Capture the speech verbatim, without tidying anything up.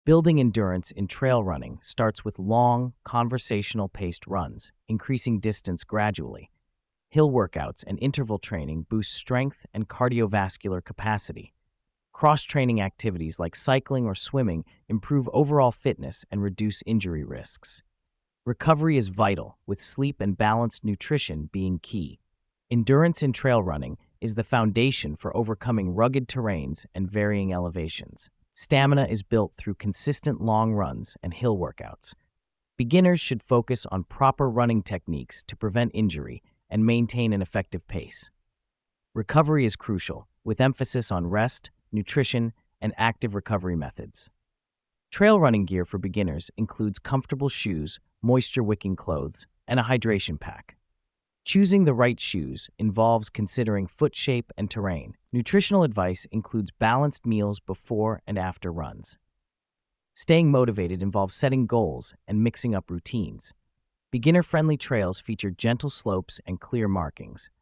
Building endurance in trail running starts with long, conversational paced runs, increasing distance gradually. Hill workouts and interval training boost strength and cardiovascular capacity. Cross-training activities like cycling or swimming improve overall fitness and reduce injury risks. Recovery is vital, with sleep and balanced nutrition being key. Endurance in trail running is the foundation for overcoming rugged terrains and varying elevations. Stamina is built through consistent long runs and hill workouts. Beginners should focus on proper running techniques to prevent injury and maintain an effective pace. Recovery is crucial, with emphasis on rest, nutrition, and active recovery methods. Trail running gear for beginners includes comfortable shoes, moisture-wicking clothes, and a hydration pack. Choosing the right shoes involves considering foot shape and terrain. Nutritional advice includes balanced meals before and after runs. Staying motivated involves setting goals and mixing up routines. Beginner-friendly trails feature gentle slopes and clear markings,